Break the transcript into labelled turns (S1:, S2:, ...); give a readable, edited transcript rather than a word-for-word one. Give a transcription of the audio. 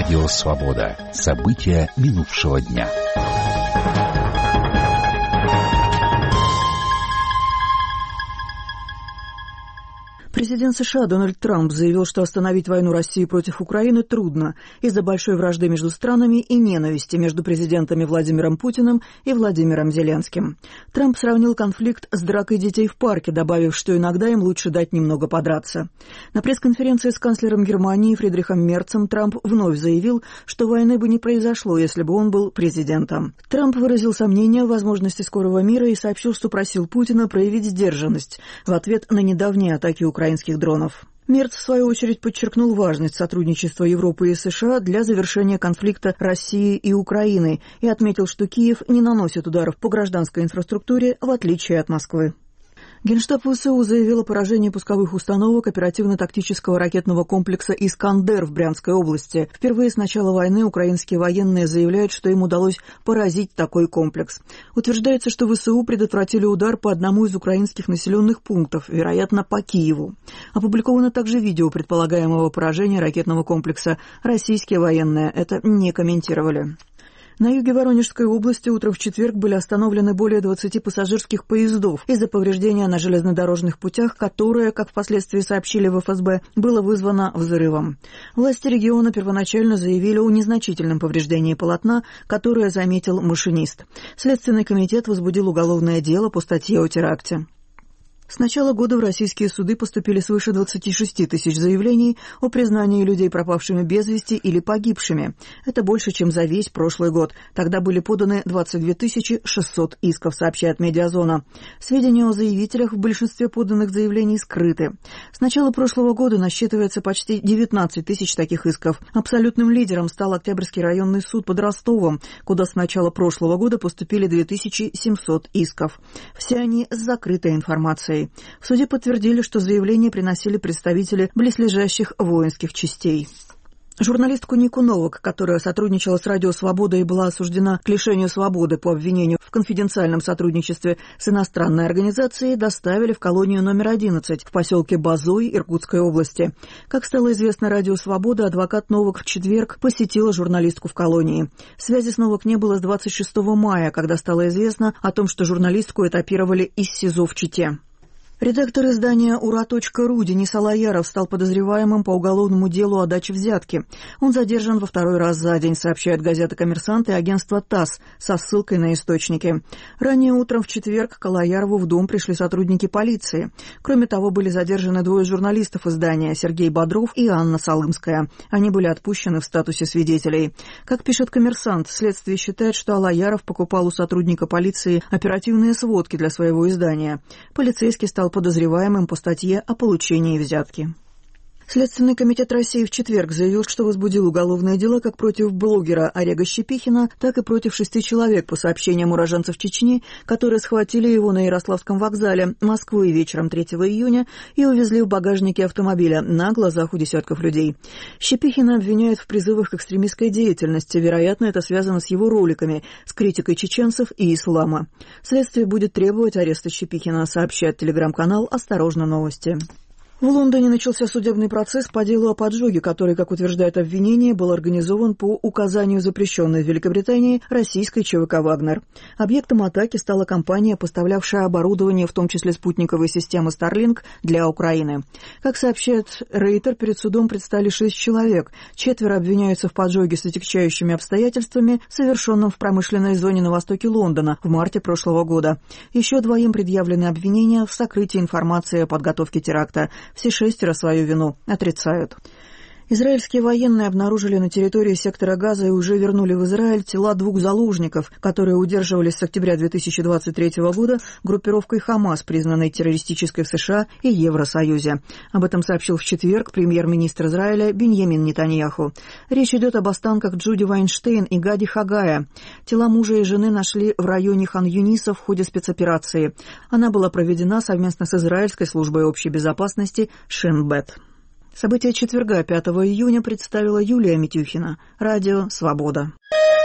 S1: Радио «Свобода». События минувшего дня.
S2: Президент США Дональд Трамп заявил, что остановить войну России против Украины трудно из-за большой вражды между странами и ненависти между президентами Владимиром Путиным и Владимиром Зеленским. Трамп сравнил конфликт с дракой детей в парке, добавив, что иногда им лучше дать немного подраться. На пресс-конференции с канцлером Германии Фридрихом Мерцем Трамп вновь заявил, что войны бы не произошло, если бы он был президентом. Трамп выразил сомнения в возможности скорого мира и сообщил, что просил Путина проявить сдержанность в ответ на недавние атаки украинских дронов. Мерц, в свою очередь, подчеркнул важность сотрудничества Европы и США для завершения конфликта России и Украины и отметил, что Киев не наносит ударов по гражданской инфраструктуре, в отличие от Москвы. Генштаб ВСУ заявил о поражении пусковых установок оперативно-тактического ракетного комплекса «Искандер» в Брянской области. Впервые с начала войны украинские военные заявляют, что им удалось поразить такой комплекс. Утверждается, что ВСУ предотвратили удар по одному из украинских населенных пунктов, вероятно, по Киеву. Опубликовано также видео предполагаемого поражения ракетного комплекса. Российские военные это не комментировали. На юге Воронежской области утром в четверг были остановлены более 20 пассажирских поездов из-за повреждения на железнодорожных путях, которое, как впоследствии сообщили в ФСБ, было вызвано взрывом. Власти региона первоначально заявили о незначительном повреждении полотна, которое заметил машинист. Следственный комитет возбудил уголовное дело по статье о теракте. С начала года в российские суды поступили свыше 26 тысяч заявлений о признании людей пропавшими без вести или погибшими. Это больше, чем за весь прошлый год. Тогда были поданы 22 600 исков, сообщает «Медиазона». Сведения о заявителях в большинстве поданных заявлений скрыты. С начала прошлого года насчитывается почти 19 тысяч таких исков. Абсолютным лидером стал Октябрьский районный суд под Ростовом, куда с начала прошлого года поступили 2700 исков. Все они с закрытой информацией. В суде подтвердили, что заявления приносили представители близлежащих воинских частей. Журналистку Нику Новак, которая сотрудничала с «Радио Свобода» и была осуждена к лишению свободы по обвинению в конфиденциальном сотрудничестве с иностранной организацией, доставили в колонию номер 11 в поселке Базой Иркутской области. Как стало известно «Радио Свобода», адвокат Новак в четверг посетила журналистку в колонии. Связи с Новак не было с 26 мая, когда стало известно о том, что журналистку этапировали из СИЗО в Чите. Редактор издания «Ура.ру» Денис Алаяров стал подозреваемым по уголовному делу о даче взятки. Он задержан во второй раз за день, сообщает газета «Коммерсант» и агентство ТАСС со ссылкой на источники. Ранее утром в четверг к Алаярову в дом пришли сотрудники полиции. Кроме того, были задержаны двое журналистов издания – Сергей Бодров и Анна Салымская. Они были отпущены в статусе свидетелей. Как пишет «Коммерсант», следствие считает, что Алаяров покупал у сотрудника полиции оперативные сводки для своего издания. Полицейский стал подозреваемым по статье о получении взятки. Следственный комитет России в четверг заявил, что возбудил уголовное дело как против блогера Орега Щепихина, так и против 6 человек по сообщениям уроженцев Чечни, которые схватили его на Ярославском вокзале Москвы вечером 3 июня и увезли в багажнике автомобиля на глазах у десятков людей. Щепихина обвиняют в призывах к экстремистской деятельности. Вероятно, это связано с его роликами с критикой чеченцев и ислама. Следствие будет требовать ареста Щепихина, сообщает телеграм-канал «Осторожно, новости». В Лондоне начался судебный процесс по делу о поджоге, который, как утверждает обвинение, был организован по указанию запрещенной в Великобритании российской ЧВК «Вагнер». Объектом атаки стала компания, поставлявшая оборудование, в том числе спутниковой системы Starlink, для Украины. Как сообщает Рейтер, перед судом предстали 6 человек. 4 обвиняются в поджоге с отягчающими обстоятельствами, совершенном в промышленной зоне на востоке Лондона в марте прошлого года. Еще 2 предъявлены обвинения в сокрытии информации о подготовке теракта. Все 6 свою вину отрицают. Израильские военные обнаружили на территории сектора Газа и уже вернули в Израиль тела 2 заложников, которые удерживались с октября 2023 года группировкой «Хамас», признанной террористической в США и Евросоюзе. Об этом сообщил в четверг премьер-министр Израиля Биньямин Нетаньяху. Речь идет об останках Джуди Вайнштейн и Гади Хагая. Тела мужа и жены нашли в районе Хан-Юниса в ходе спецоперации. Она была проведена совместно с Израильской службой общей безопасности Шин Бет. События четверга, 5 июня, представила Юлия Митюхина. Радио «Свобода».